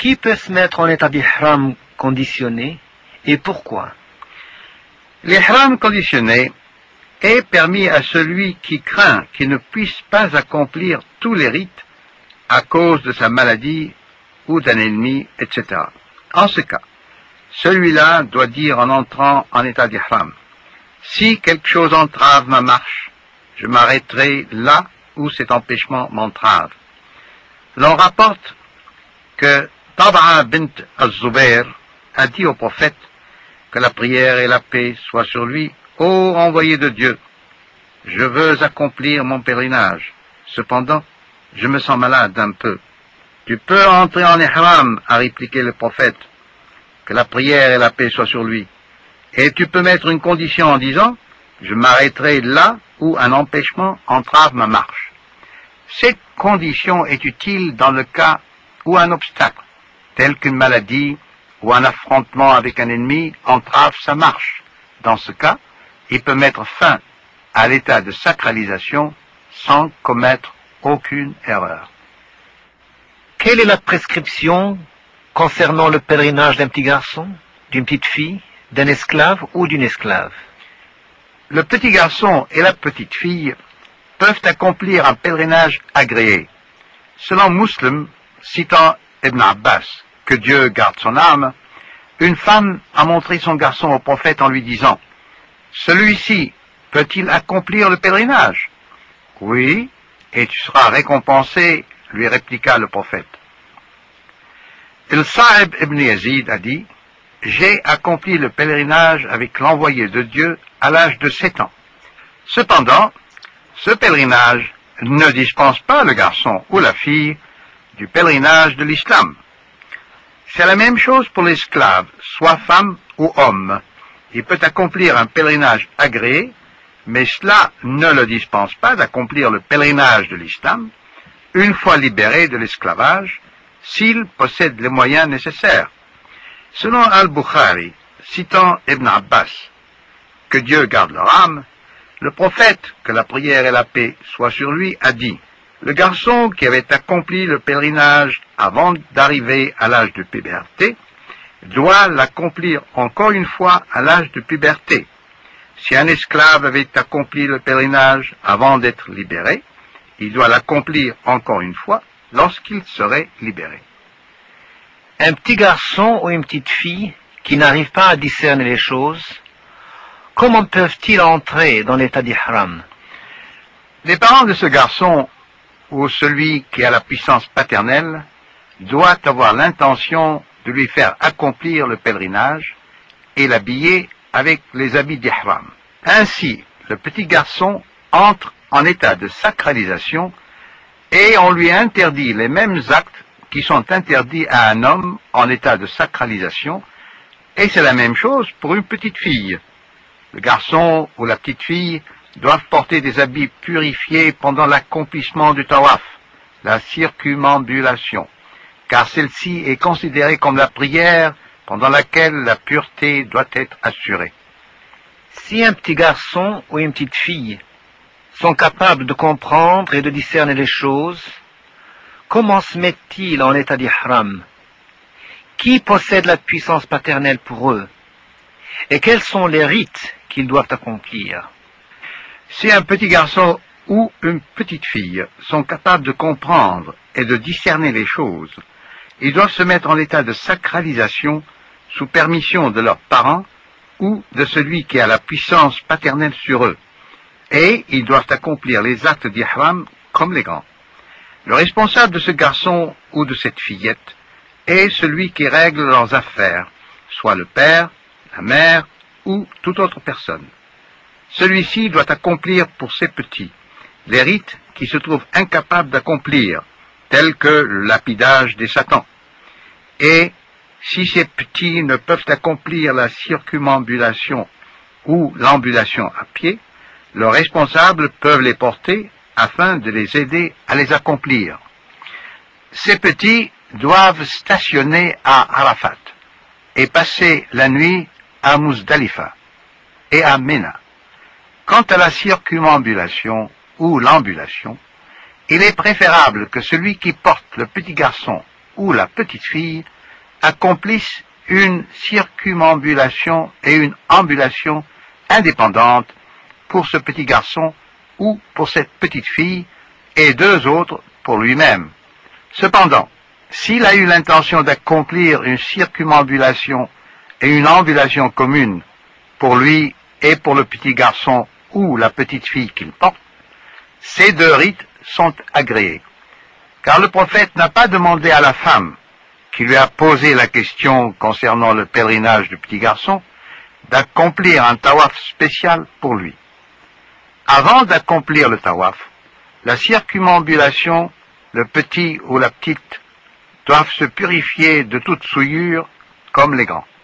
Qui peut se mettre en état d'ihram conditionné et pourquoi? L'ihram conditionné est permis à celui qui craint qu'il ne puisse pas accomplir tous les rites à cause de sa maladie ou d'un ennemi, etc. En ce cas, celui-là doit dire en entrant en état d'ihram: si quelque chose entrave ma marche, je m'arrêterai là où cet empêchement m'entrave. L'on rapporte que Taba'a bint al-Zubair a dit au prophète, que la prière et la paix soient sur lui: ô envoyé de Dieu, je veux accomplir mon pèlerinage. Cependant, je me sens malade un peu. Tu peux entrer en ihram, a répliqué le prophète, que la prière et la paix soient sur lui. Et tu peux mettre une condition en disant: je m'arrêterai là où un empêchement entrave ma marche. Cette condition est utile dans le cas où un obstacle, tel qu'une maladie ou un affrontement avec un ennemi, entrave sa marche. Dans ce cas, il peut mettre fin à l'état de sacralisation sans commettre aucune erreur. Quelle est la prescription concernant le pèlerinage d'un petit garçon, d'une petite fille, d'un esclave ou d'une esclave? Le petit garçon et la petite fille peuvent accomplir un pèlerinage agréé. Selon Muslim, citant Ibn Abbas, que Dieu garde son âme, une femme a montré son garçon au prophète en lui disant: celui-ci peut-il accomplir le pèlerinage? Oui, et tu seras récompensé, lui répliqua le prophète. Il-Sa'ib ibn Yazid a dit: j'ai accompli le pèlerinage avec l'envoyé de Dieu à l'âge de 7 ans. Cependant, ce pèlerinage ne dispense pas le garçon ou la fille du pèlerinage de l'islam. C'est la même chose pour l'esclave, soit femme ou homme. Il peut accomplir un pèlerinage agréé, mais cela ne le dispense pas d'accomplir le pèlerinage de l'islam une fois libéré de l'esclavage, s'il possède les moyens nécessaires. Selon Al-Bukhari, citant Ibn Abbas, que Dieu garde leur âme, le prophète, que la prière et la paix soient sur lui, a dit: le garçon qui avait accompli le pèlerinage avant d'arriver à l'âge de puberté doit l'accomplir encore une fois à l'âge de puberté. Si un esclave avait accompli le pèlerinage avant d'être libéré, il doit l'accomplir encore une fois lorsqu'il serait libéré. Un petit garçon ou une petite fille qui n'arrive pas à discerner les choses, comment peuvent-ils entrer dans l'état d'ihram? Les parents de ce garçon ou celui qui a la puissance paternelle doit avoir l'intention de lui faire accomplir le pèlerinage et l'habiller avec les habits d'ihram. Ainsi, le petit garçon entre en état de sacralisation et on lui interdit les mêmes actes qui sont interdits à un homme en état de sacralisation, et c'est la même chose pour une petite fille. Le garçon ou la petite fille doivent porter des habits purifiés pendant l'accomplissement du tawaf, la circumambulation, car celle-ci est considérée comme la prière pendant laquelle la pureté doit être assurée. Si un petit garçon ou une petite fille sont capables de comprendre et de discerner les choses, comment se mettent-ils en état d'ihram? Qui possède la puissance paternelle pour eux? Et quels sont les rites qu'ils doivent accomplir? Si un petit garçon ou une petite fille sont capables de comprendre et de discerner les choses, ils doivent se mettre en état de sacralisation sous permission de leurs parents ou de celui qui a la puissance paternelle sur eux, et ils doivent accomplir les actes d'ihram comme les grands. Le responsable de ce garçon ou de cette fillette est celui qui règle leurs affaires, soit le père, la mère ou toute autre personne. Celui-ci doit accomplir pour ses petits les rites qui se trouvent incapables d'accomplir, tels que le lapidage des satans. Et si ces petits ne peuvent accomplir la circumambulation ou l'ambulation à pied, leurs responsables peuvent les porter afin de les aider à les accomplir. Ces petits doivent stationner à Arafat et passer la nuit à Muzdalifa et à Mina. Quant à la circumambulation ou l'ambulation, il est préférable que celui qui porte le petit garçon ou la petite fille accomplissent une circumambulation et une ambulation indépendantes pour ce petit garçon ou pour cette petite fille, et 2 autres pour lui-même. Cependant, s'il a eu l'intention d'accomplir une circumambulation et une ambulation commune pour lui et pour le petit garçon ou la petite fille qu'il porte, ces 2 rites sont agréés. Car le prophète n'a pas demandé à la femme qui lui a posé la question concernant le pèlerinage du petit garçon d'accomplir un tawaf spécial pour lui. Avant d'accomplir le tawaf, la circumambulation, le petit ou la petite doivent se purifier de toute souillure comme les grands.